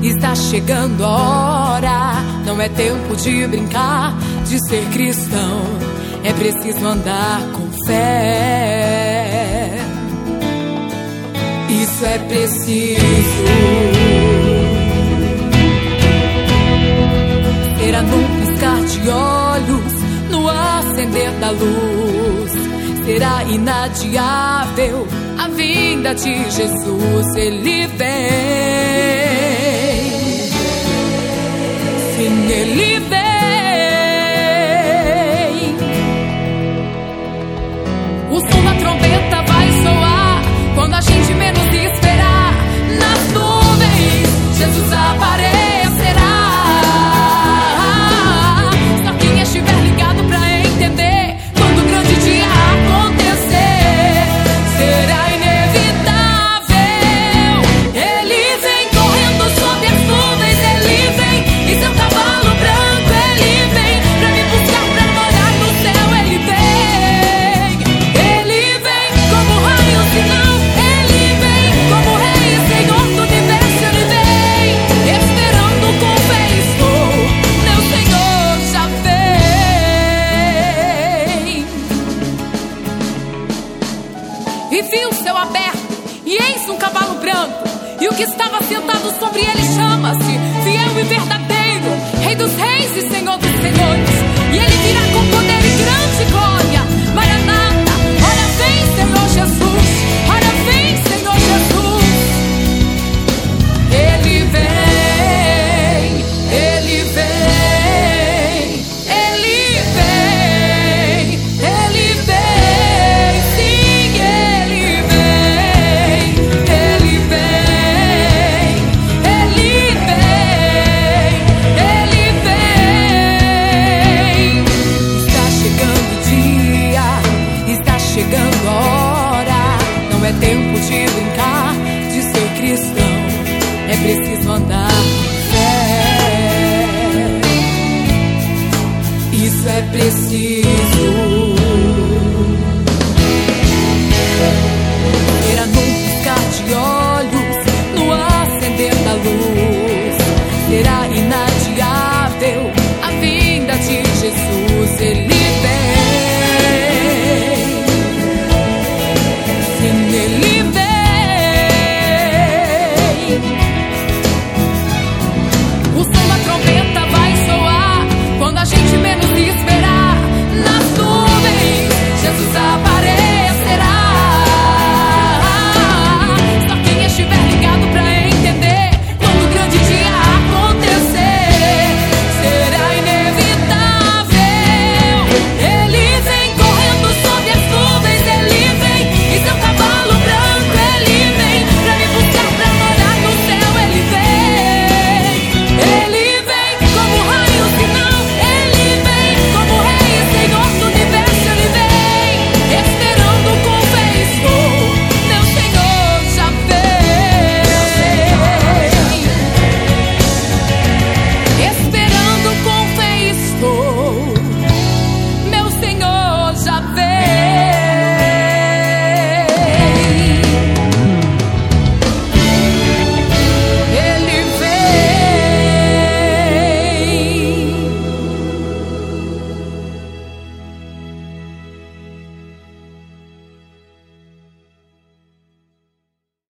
Está chegando a hora, não é tempo de brincar, de ser cristão. É preciso andar com fé. Isso é preciso. Será num piscar de olhos, no acender da luz. Será inadiável a vinda de Jesus. Ele vem. Sim, Ele vem. O som da trombeta vai soar quando a gente menos esperar. Nas nuvens, Jesus aparecerá. Só quem estiver ligado pra entender, quando o grande dia acontecer, será inevitável. Ele vem correndo sobre as nuvens. Ele vem em seu cavalo branco. Ele vem pra me buscar, pra morar no céu. Ele vem. Ele vem como raio, sinal. Ele vem como rei e senhor do universo. Ele vem esperando com fé. Estou, meu Senhor já vem. E vi o céu aberto, e eis um cavalo branco, e o que estava sentado sobre ele chama-se Fiel e Verdadeiro, Rei dos Reis e Senhor dos Senhores. E ele virá com poder e grande glória. Maranata, ora vem, Senhor Jesus, ora vem, Senhor Jesus. Ele vem, Ele vem, Ele vem, Ele vem, sim, Ele vem, Ele vem, Ele vem, Ele vem. Está chegando o dia, está chegando a hora. Não é tempo de brincar, de ser cristão. É preciso andar com fé. Isso é preciso.